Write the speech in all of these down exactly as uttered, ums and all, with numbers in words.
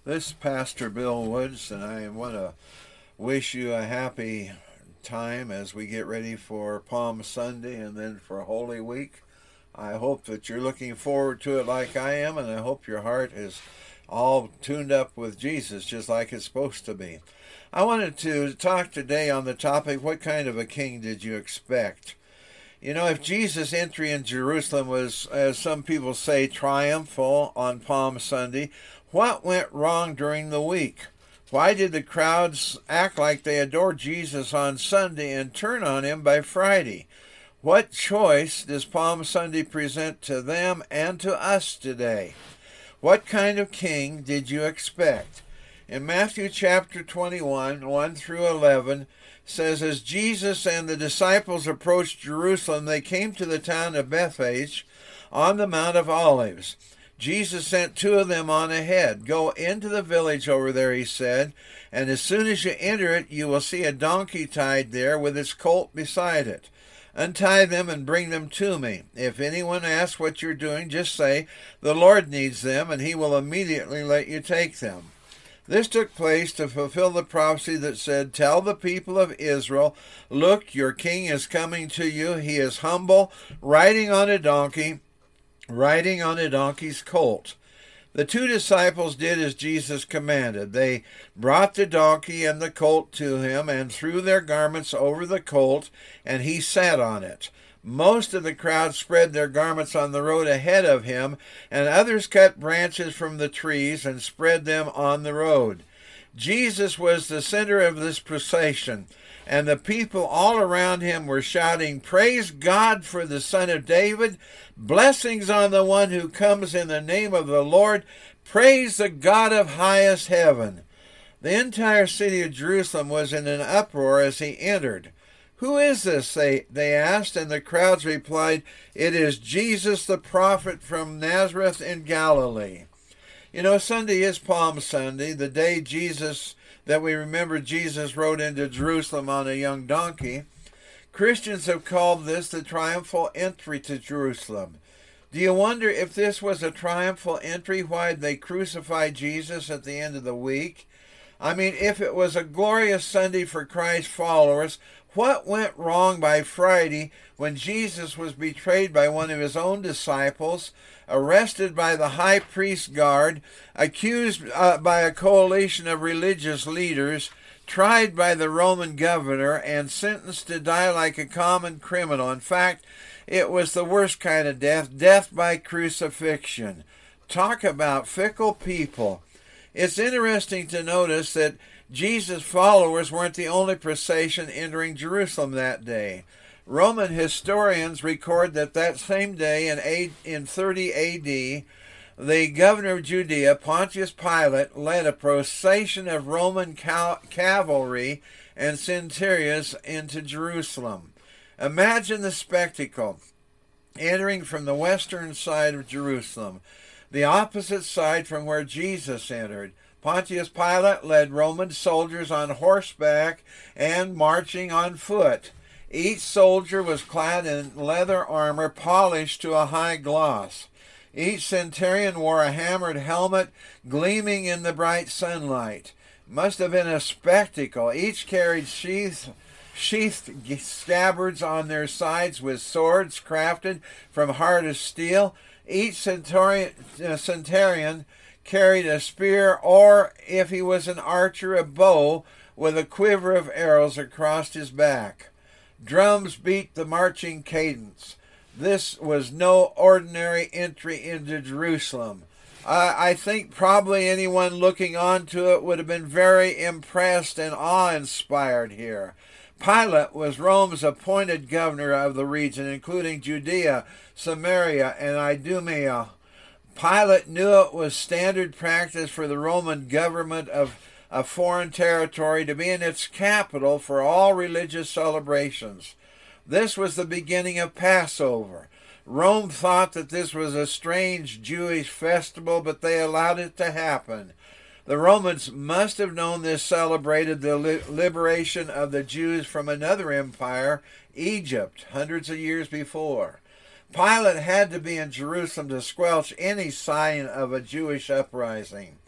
This is Pastor Bill Woods, and I want to wish you a happy time as we get ready for Palm Sunday and then for Holy Week. I hope that you're looking forward to it like I am, and I hope your heart is all tuned up with Jesus just like it's supposed to be. I wanted to talk today on the topic, what kind of a king did you expect? You know, if Jesus' entry in Jerusalem was, as some people say, triumphal on Palm Sunday, what went wrong during the week? Why did the crowds act like they adored Jesus on Sunday and turn on him by Friday? What choice does Palm Sunday present to them and to us today? What kind of king did you expect? In Matthew chapter twenty-one, one through eleven, says, as Jesus and the disciples approached Jerusalem, they came to the town of Bethphage on the Mount of Olives. Jesus sent two of them on ahead. Go into the village over there, he said, and as soon as you enter it, you will see a donkey tied there with its colt beside it. Untie them and bring them to me. If anyone asks what you're doing, just say, the Lord needs them, and he will immediately let you take them. This took place to fulfill the prophecy that said, tell the people of Israel, look, your king is coming to you. He is humble, riding on a donkey, riding on a donkey's colt. The two disciples did as Jesus commanded. They brought the donkey and the colt to him and threw their garments over the colt, and he sat on it. Most of the crowd spread their garments on the road ahead of him, and others cut branches from the trees and spread them on the road. Jesus was the center of this procession, and the people all around him were shouting, praise God for the Son of David, blessings on the one who comes in the name of the Lord, praise the God of highest heaven. The entire city of Jerusalem was in an uproar as he entered. Who is this? They, they asked, and the crowds replied, it is Jesus the prophet from Nazareth in Galilee. You know, Sunday is Palm Sunday, the day Jesus, that we remember Jesus rode into Jerusalem on a young donkey. Christians have called this the triumphal entry to Jerusalem. Do you wonder if this was a triumphal entry, why they crucified Jesus at the end of the week? I mean, if it was a glorious Sunday for Christ's followers, what went wrong by Friday when Jesus was betrayed by one of his own disciples, arrested by the high priest guard, accused uh, by a coalition of religious leaders, tried by the Roman governor, and sentenced to die like a common criminal? In fact, it was the worst kind of death, death by crucifixion. Talk about fickle people. It's interesting to notice that Jesus' followers weren't the only procession entering Jerusalem that day. Roman historians record that that same day in, a, in thirty A D, the governor of Judea, Pontius Pilate, led a procession of Roman cal- cavalry and centurions into Jerusalem. Imagine the spectacle, entering from the western side of Jerusalem, the opposite side from where Jesus entered. Pontius Pilate led Roman soldiers on horseback and marching on foot. Each soldier was clad in leather armor polished to a high gloss. Each centurion wore a hammered helmet gleaming in the bright sunlight. Must have been a spectacle. Each carried sheath, sheathed scabbards on their sides with swords crafted from hardest steel. Each centurion, uh, centurion carried a spear, or, if he was an archer, a bow with a quiver of arrows across his back. Drums beat the marching cadence. This was no ordinary entry into Jerusalem. Uh, I think probably anyone looking onto it would have been very impressed and awe-inspired here. Pilate was Rome's appointed governor of the region, including Judea, Samaria, and Idumea. Pilate knew it was standard practice for the Roman government of a foreign territory to be in its capital for all religious celebrations. This was the beginning of Passover. Rome thought that this was a strange Jewish festival, but they allowed it to happen. The Romans must have known this celebrated the li- liberation of the Jews from another empire, Egypt, hundreds of years before. Pilate had to be in Jerusalem to squelch any sign of a Jewish uprising.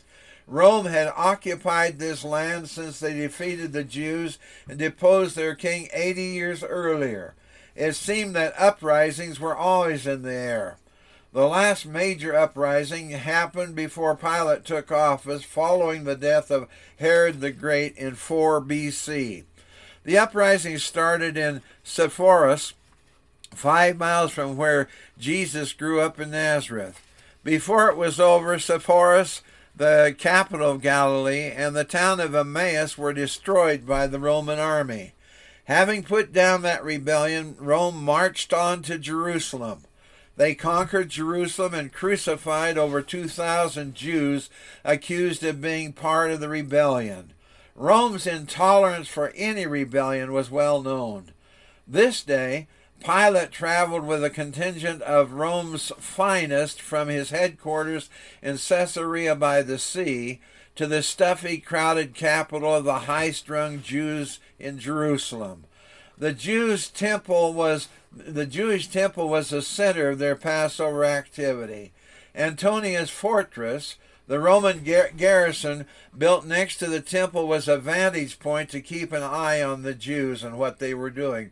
Rome had occupied this land since they defeated the Jews and deposed their king eighty years earlier. It seemed that uprisings were always in the air. The last major uprising happened before Pilate took office following the death of Herod the Great in four B C. The uprising started in Sepphoris, five miles from where Jesus grew up in Nazareth. Before it was over, Sepphoris, the capital of Galilee, and the town of Emmaus were destroyed by the Roman army. Having put down that rebellion, Rome marched on to Jerusalem. They conquered Jerusalem and crucified over two thousand Jews accused of being part of the rebellion. Rome's intolerance for any rebellion was well known. This day, Pilate traveled with a contingent of Rome's finest from his headquarters in Caesarea by the sea to the stuffy, crowded capital of the high-strung Jews in Jerusalem. The Jews' temple was the Jewish temple was the center of their Passover activity. Antonia's fortress, the Roman gar- garrison built next to the temple, was a vantage point to keep an eye on the Jews and what they were doing.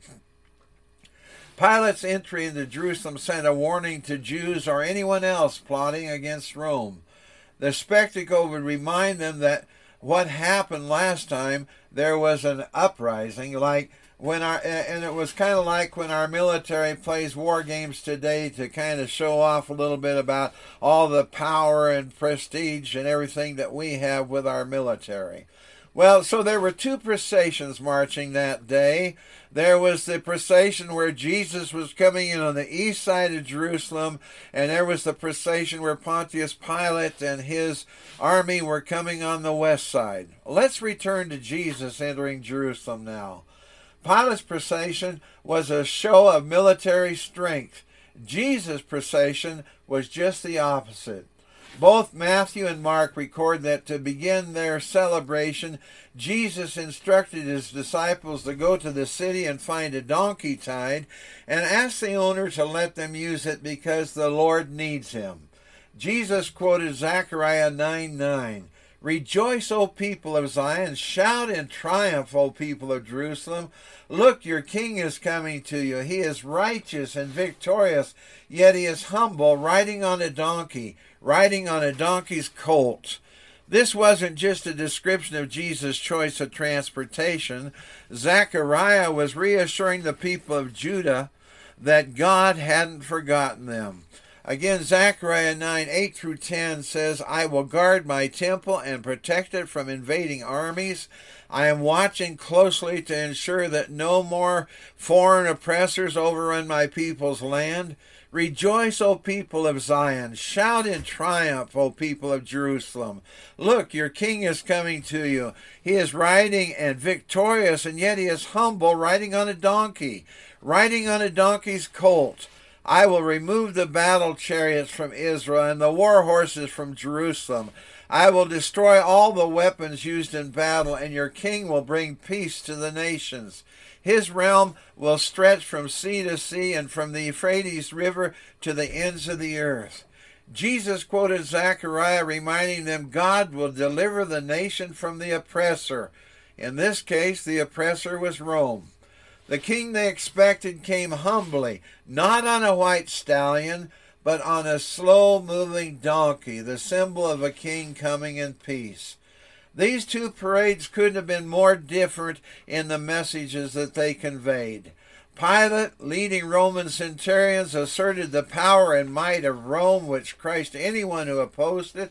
Pilate's entry into Jerusalem sent a warning to Jews or anyone else plotting against Rome. The spectacle would remind them that what happened last time, there was an uprising, like when our, and it was kind of like when our military plays war games today to kind of show off a little bit about all the power and prestige and everything that we have with our military. Well, so there were two processions marching that day. There was the procession where Jesus was coming in on the east side of Jerusalem, and there was the procession where Pontius Pilate and his army were coming on the west side. Let's return to Jesus entering Jerusalem now. Pilate's procession was a show of military strength. Jesus' procession was just the opposite. Both Matthew and Mark record that to begin their celebration, Jesus instructed his disciples to go to the city and find a donkey tied and ask the owner to let them use it because the Lord needs him. Jesus quoted Zechariah nine nine. Rejoice, O people of Zion. Shout in triumph, O people of Jerusalem. Look, your king is coming to you. He is righteous and victorious, yet he is humble, riding on a donkey, riding on a donkey's colt. This wasn't just a description of Jesus' choice of transportation. Zechariah was reassuring the people of Judah that God hadn't forgotten them. Again, Zechariah nine, eight through ten says, I will guard my temple and protect it from invading armies. I am watching closely to ensure that no more foreign oppressors overrun my people's land. Rejoice, O people of Zion. Shout in triumph, O people of Jerusalem. Look, your king is coming to you. He is riding and victorious, and yet he is humble, riding on a donkey, riding on a donkey's colt. I will remove the battle chariots from Israel and the war horses from Jerusalem. I will destroy all the weapons used in battle, and your king will bring peace to the nations. His realm will stretch from sea to sea and from the Euphrates River to the ends of the earth. Jesus quoted Zechariah, reminding them God will deliver the nation from the oppressor. In this case, the oppressor was Rome. The king they expected came humbly, not on a white stallion, but on a slow-moving donkey, the symbol of a king coming in peace. These two parades couldn't have been more different in the messages that they conveyed. Pilate, leading Roman centurions, asserted the power and might of Rome, which crushed anyone who opposed it.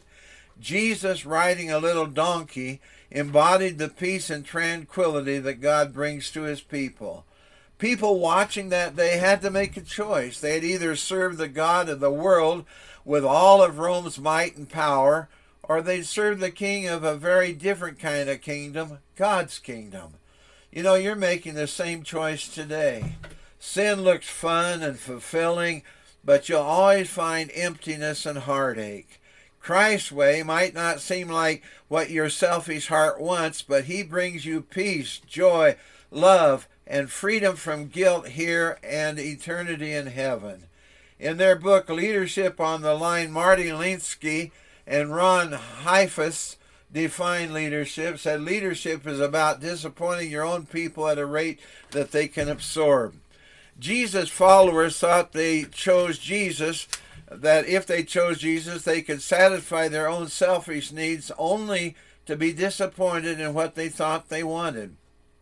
Jesus, riding a little donkey, embodied the peace and tranquility that God brings to his people. People watching that day had to make a choice. They had either served the God of the world with all of Rome's might and power, or they'd serve the king of a very different kind of kingdom, God's kingdom. You know, you're making the same choice today. Sin looks fun and fulfilling, but you'll always find emptiness and heartache. Christ's way might not seem like what your selfish heart wants, but he brings you peace, joy, love, and freedom from guilt here and eternity in heaven. In their book, Leadership on the Line, Marty Linsky and Ron Heifetz defined leadership, said leadership is about disappointing your own people at a rate that they can absorb. Jesus' followers thought they chose Jesus, that if they chose Jesus, they could satisfy their own selfish needs only to be disappointed in what they thought they wanted.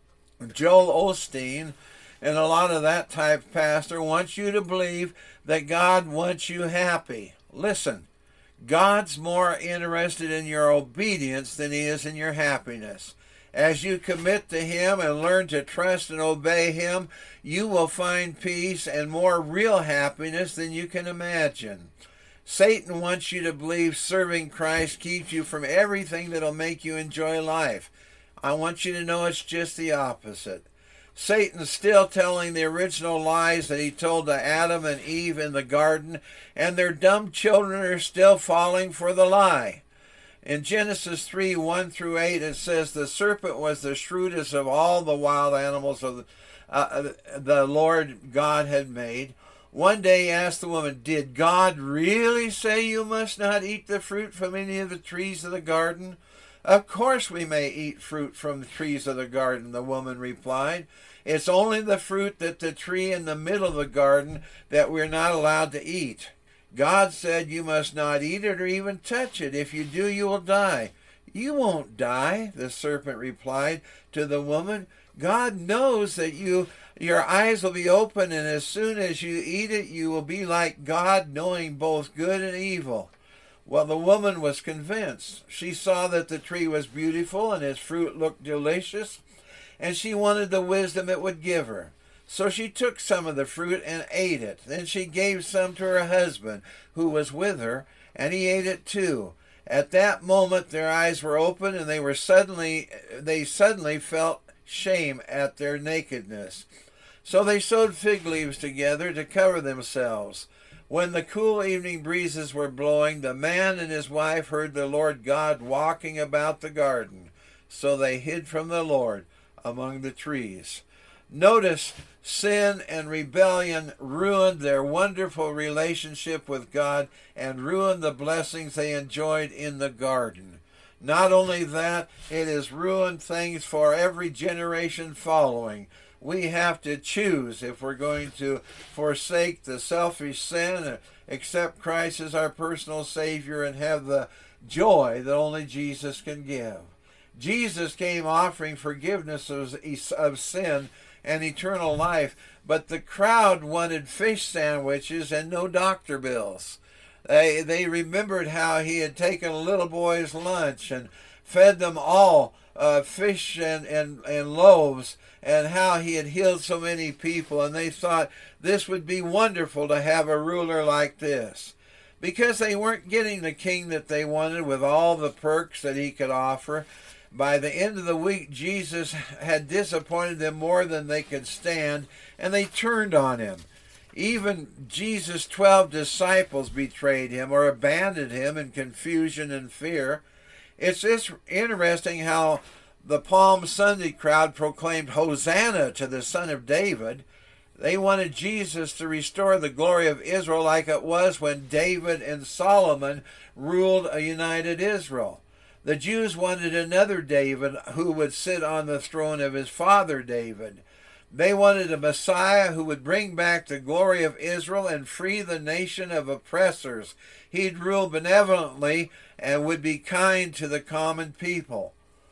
Joel Osteen, and a lot of that type pastor, wants you to believe that God wants you happy. Listen, God's more interested in your obedience than he is in your happiness. As you commit to him and learn to trust and obey him, you will find peace and more real happiness than you can imagine. Satan wants you to believe serving Christ keeps you from everything that'll make you enjoy life. I want you to know it's just the opposite. Satan's still telling the original lies that he told to Adam and Eve in the garden, and their dumb children are still falling for the lie. In Genesis three, one through eight, it says, the serpent was the shrewdest of all the wild animals of the, uh, the Lord God had made. One day he asked the woman, did God really say you must not eat the fruit from any of the trees of the garden? Of course we may eat fruit from the trees of the garden, the woman replied. It's only the fruit that the tree in the middle of the garden that we're not allowed to eat. God said you must not eat it or even touch it. If you do, you will die. You won't die, the serpent replied to the woman. God knows that you your eyes will be open, and as soon as you eat it, you will be like God, knowing both good and evil. Well, the woman was convinced. She saw that the tree was beautiful and its fruit looked delicious, and she wanted the wisdom it would give her. So she took some of the fruit and ate it. Then she gave some to her husband, who was with her, and he ate it too. At that moment their eyes were open, and they were suddenly they suddenly felt shame at their nakedness. So they sewed fig leaves together to cover themselves. When the cool evening breezes were blowing, the man and his wife heard the Lord God walking about the garden. So they hid from the Lord among the trees. Notice, sin and rebellion ruined their wonderful relationship with God and ruined the blessings they enjoyed in the garden. Not only that, it has ruined things for every generation following. We have to choose if we're going to forsake the selfish sin, accept Christ as our personal Savior, and have the joy that only Jesus can give. Jesus came offering forgiveness of, of sin and eternal life, but the crowd wanted fish sandwiches and no doctor bills. They, they remembered how he had taken a little boy's lunch and fed them all uh, fish and, and, and loaves, and how he had healed so many people, and they thought this would be wonderful to have a ruler like this. Because they weren't getting the king that they wanted with all the perks that he could offer, by the end of the week, Jesus had disappointed them more than they could stand, and they turned on him. Even Jesus' twelve disciples betrayed him or abandoned him in confusion and fear. It's just interesting how the Palm Sunday crowd proclaimed Hosanna to the Son of David. They wanted Jesus to restore the glory of Israel like it was when David and Solomon ruled a united Israel. The Jews wanted another David who would sit on the throne of his father David. They wanted a Messiah who would bring back the glory of Israel and free the nation of oppressors. He'd rule benevolently and would be kind to the common people.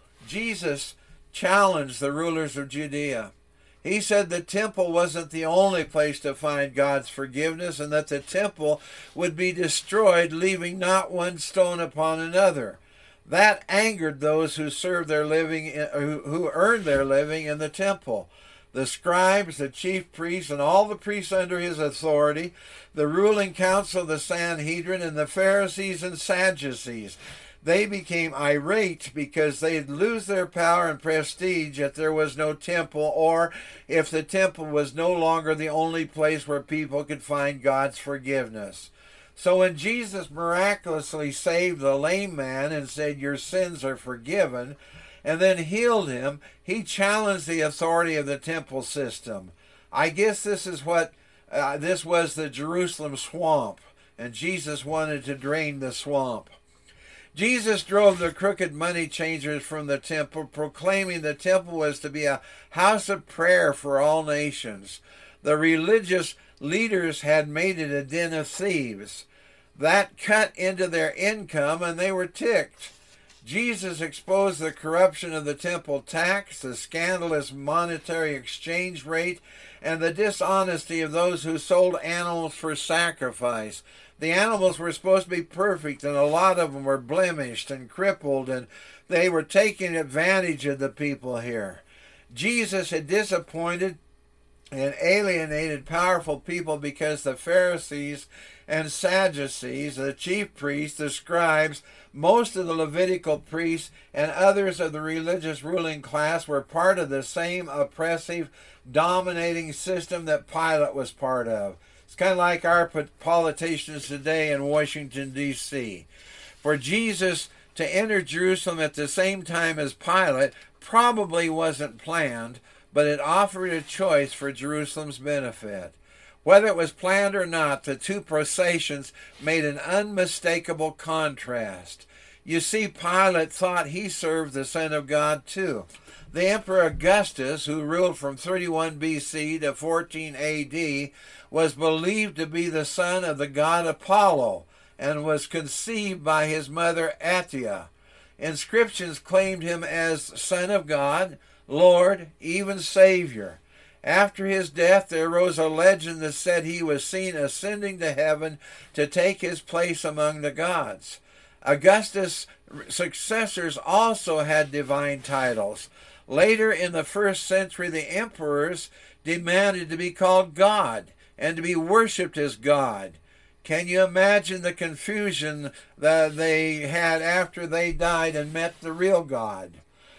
Jesus challenged the rulers of Judea. He said the temple wasn't the only place to find God's forgiveness, and that the temple would be destroyed, leaving not one stone upon another. That angered those who served their living, who earned their living in the temple. The scribes, the chief priests, and all the priests under his authority, the ruling council of the Sanhedrin, and the Pharisees and Sadducees. They became irate because they'd lose their power and prestige if there was no temple, or if the temple was no longer the only place where people could find God's forgiveness. So when Jesus miraculously saved the lame man and said, "Your sins are forgiven," and then healed him, he challenged the authority of the temple system. I guess this is what, uh, this was the Jerusalem swamp, and Jesus wanted to drain the swamp. Jesus drove the crooked money changers from the temple, proclaiming the temple was to be a house of prayer for all nations. The religious leaders had made it a den of thieves. That cut into their income, and they were ticked. Jesus exposed the corruption of the temple tax, the scandalous monetary exchange rate, and the dishonesty of those who sold animals for sacrifice. The animals were supposed to be perfect, and a lot of them were blemished and crippled, and they were taking advantage of the people here. Jesus had disappointed and alienated powerful people because the Pharisees and Sadducees, the chief priests, the scribes, most of the Levitical priests, and others of the religious ruling class were part of the same oppressive, dominating system that Pilate was part of. It's kind of like our politicians today in Washington, D C For Jesus to enter Jerusalem at the same time as Pilate probably wasn't planned, but it offered a choice for Jerusalem's benefit. Whether it was planned or not, the two processions made an unmistakable contrast. You see, Pilate thought he served the Son of God too. The Emperor Augustus, who ruled from thirty-one B C to fourteen A D, was believed to be the son of the god Apollo and was conceived by his mother Atia. Inscriptions claimed him as Son of God, Lord, even Savior. After his death, there arose a legend that said he was seen ascending to heaven to take his place among the gods. Augustus' successors also had divine titles. Later in the first century, the emperors demanded to be called God and to be worshipped as God. Can you imagine the confusion that they had after they died and met the real God?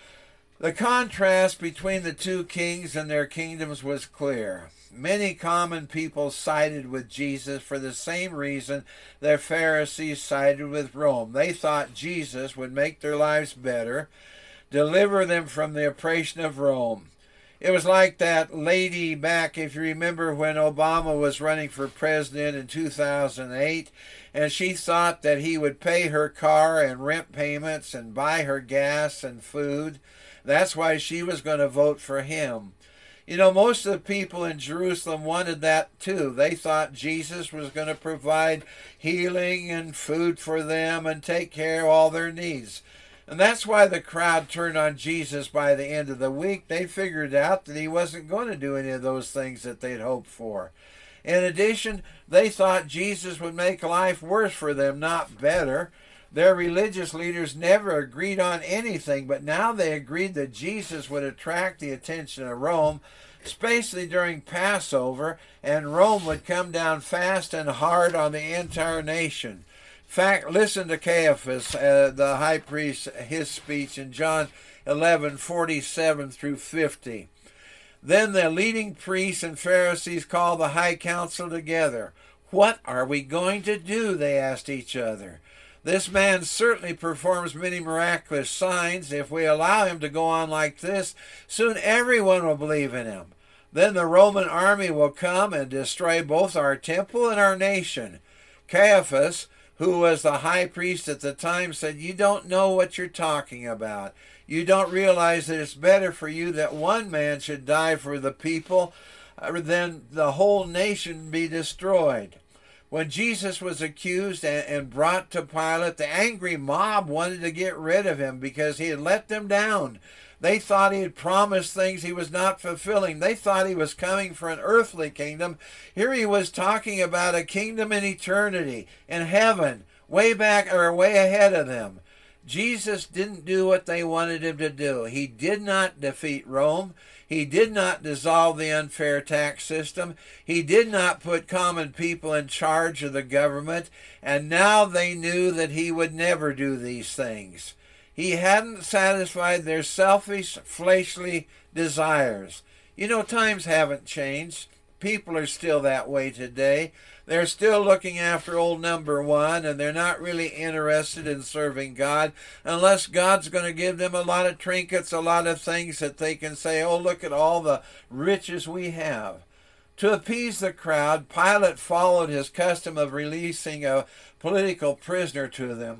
The contrast between the two kings and their kingdoms was clear. Many common people sided with Jesus for the same reason their Pharisees sided with Rome. They thought Jesus would make their lives better, deliver them from the oppression of Rome. It was like that lady back, if you remember, when Obama was running for president in two thousand eight, and she thought that he would pay her car and rent payments and buy her gas and food. That's why she was going to vote for him. You know, most of the people in Jerusalem wanted that too. They thought Jesus was going to provide healing and food for them and take care of all their needs. And that's why the crowd turned on Jesus by the end of the week. They figured out that he wasn't going to do any of those things that they'd hoped for. In addition, they thought Jesus would make life worse for them, not better. Their religious leaders never agreed on anything, but now they agreed that Jesus would attract the attention of Rome, especially during Passover, and Rome would come down fast and hard on the entire nation. In fact, listen to Caiaphas, uh, the high priest, his speech in John eleven, forty-seven through fifty. Then the leading priests and Pharisees called the high council together. "What are we going to do?" they asked each other. "This man certainly performs many miraculous signs. If we allow him to go on like this, soon everyone will believe in him. Then the Roman army will come and destroy both our temple and our nation." Caiaphas, who was the high priest at the time, said, "You don't know what you're talking about. You don't realize that it's better for you that one man should die for the people than the whole nation be destroyed." When Jesus was accused and brought to Pilate, the angry mob wanted to get rid of him because he had let them down. They thought he had promised things he was not fulfilling. They thought he was coming for an earthly kingdom. Here he was talking about a kingdom in eternity, in heaven, way back or way ahead of them. Jesus didn't do what they wanted him to do. He did not defeat Rome. He did not dissolve the unfair tax system. He did not put common people in charge of the government. And now they knew that he would never do these things. He hadn't satisfied their selfish, fleshly desires. You know, times haven't changed. People are still that way today. They're still looking after old number one, and they're not really interested in serving God unless God's going to give them a lot of trinkets, a lot of things that they can say, "Oh, look at all the riches we have." To appease the crowd, Pilate followed his custom of releasing a political prisoner to them.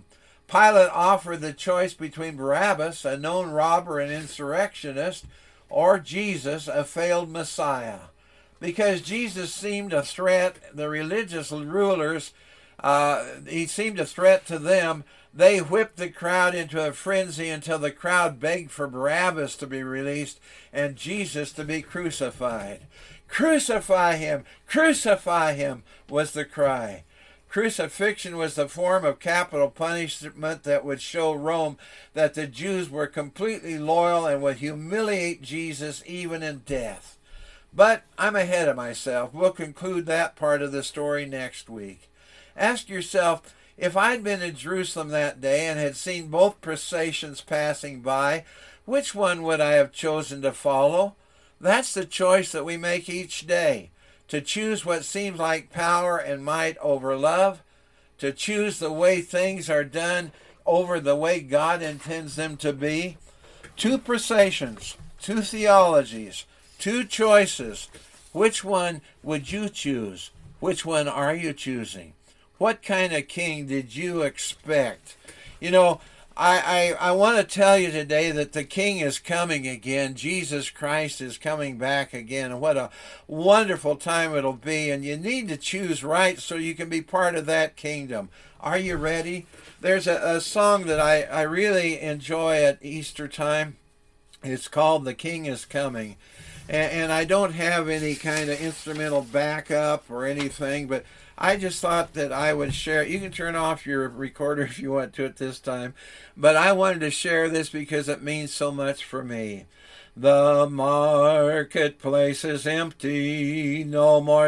Pilate offered the choice between Barabbas, a known robber and insurrectionist, or Jesus, a failed Messiah. Because Jesus seemed a threat, the religious rulers, uh, he seemed a threat to them. They whipped the crowd into a frenzy until the crowd begged for Barabbas to be released and Jesus to be crucified. Crucify him! Crucify him! Was the cry. Crucifixion was the form of capital punishment that would show Rome that the Jews were completely loyal and would humiliate Jesus even in death. But I'm ahead of myself. We'll conclude that part of the story next week. Ask yourself, if I'd been in Jerusalem that day and had seen both processions passing by, which one would I have chosen to follow? That's the choice that we make each day. To choose what seems like power and might over love, to choose the way things are done over the way God intends them to be. Two processions, two theologies, two choices. Which one would you choose? Which one are you choosing? What kind of king did you expect? You know, I, I, I want to tell you today that the King is coming again. Jesus Christ is coming back again. And what a wonderful time it'll be. And you need to choose right so you can be part of that kingdom. Are you ready? There's a, a song that I, I really enjoy at Easter time. It's called The King is Coming. And, and I don't have any kind of instrumental backup or anything, but I just thought that I would share. You can turn off your recorder if you want to at this time, but I wanted to share this because it means so much for me. The marketplace is empty, no more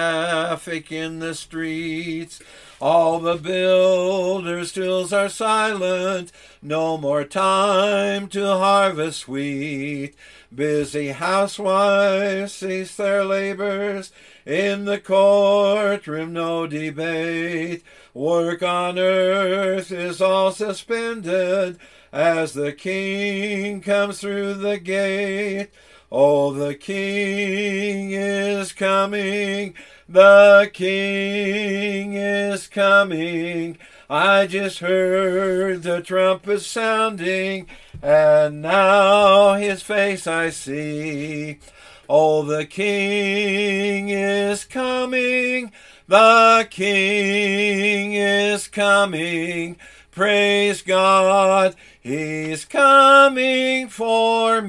traffic in the streets. All the builders' tools are silent, no more time to harvest wheat. Busy housewives cease their labors, in the courtroom no debate. Work on earth is all suspended as the King comes through the gate. Oh, the King is coming, the King is coming. I just heard the trumpet sounding, and now his face I see. Oh, the King is coming, the King is coming. Praise God, he's coming for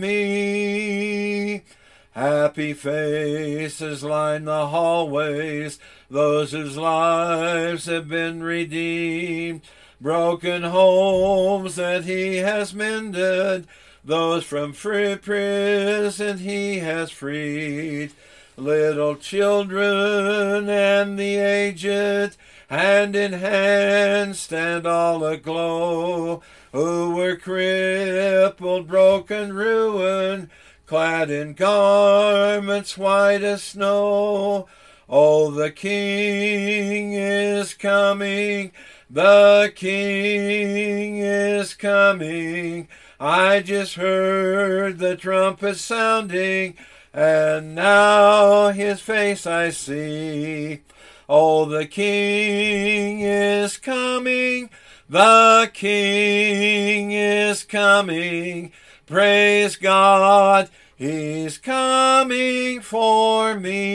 me. Happy faces line the hallways, those whose lives have been redeemed. Broken homes that he has mended, those from free prison he has freed. Little children and the aged, hand in hand stand all aglow, who were crippled, broken, ruined, clad in garments white as snow. Oh, the King is coming, the King is coming. I just heard the trumpet sounding, and now his face I see. Oh, the King is coming, the King is coming. Praise God, he's coming for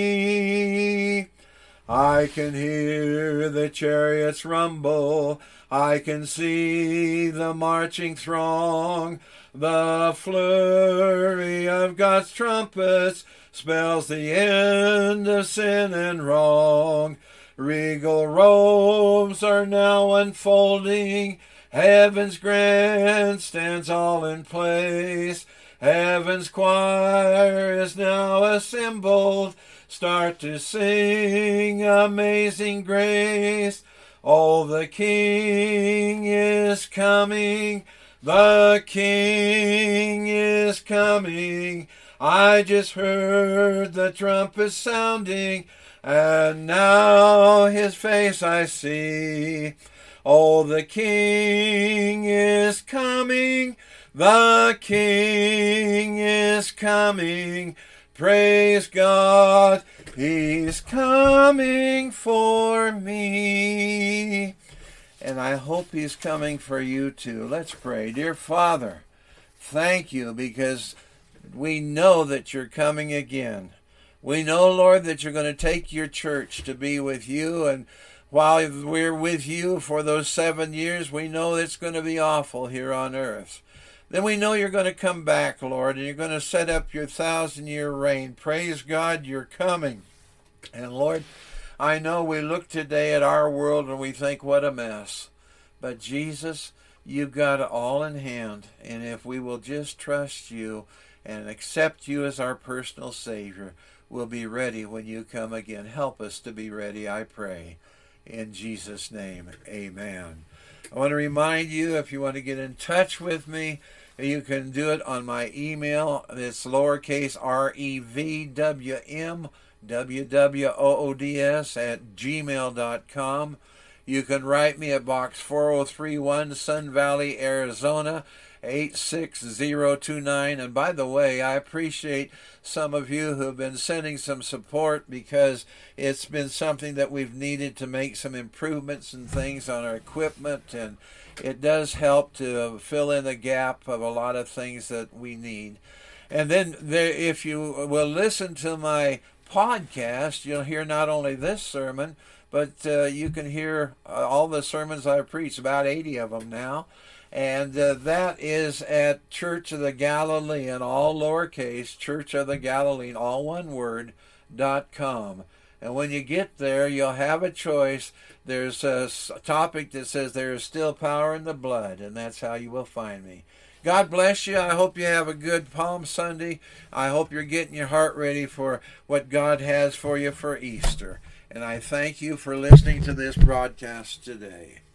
me. I can hear the chariots rumble, I can see the marching throng. The flurry of God's trumpets spells the end of sin and wrong. Regal robes are now unfolding, heaven's grandstands all in place. Heaven's choir is now assembled, start to sing Amazing Grace. Oh, the King is coming, the King is coming. I just heard the trumpet sounding, and now his face I see. Oh, the King is coming, the King is coming. Praise God, he's coming for me. and I hope he's coming for you too. Let's pray. Dear Father, thank you because we know that you're coming again. We know, Lord, that you're going to take your church to be with you, and while we're with you for those seven years, we know it's going to be awful here on earth. Then we know you're going to come back, Lord, and you're going to set up your thousand-year reign. Praise God, you're coming. And Lord, I know we look today at our world and we think, what a mess. But Jesus, you've got it all in hand. And if we will just trust you and accept you as our personal Savior, we'll be ready when you come again. Help us to be ready, I pray. In Jesus' name, amen. I want to remind you, if you want to get in touch with me, you can do it on my email. It's lowercase r e v w m w w o o d s at gmail dot com. You can write me at Box four oh three one, Sun Valley, Arizona, eight six zero two nine. And by the way, I appreciate some of you who have been sending some support, because it's been something that we've needed to make some improvements and things on our equipment, and it does help to fill in the gap of a lot of things that we need. And then there, if you will listen to my podcast, you'll hear not only this sermon, but uh, you can hear uh, all the sermons I preach, about eighty of them now. And uh, that is at Church of the Galilean, all lowercase, Church of the Galilean, all one word, dot com. And when you get there, you'll have a choice. There's a topic that says there is still power in the blood, and that's how you will find me. God bless you. I hope you have a good Palm Sunday. I hope you're getting your heart ready for what God has for you for Easter. And I thank you for listening to this broadcast today.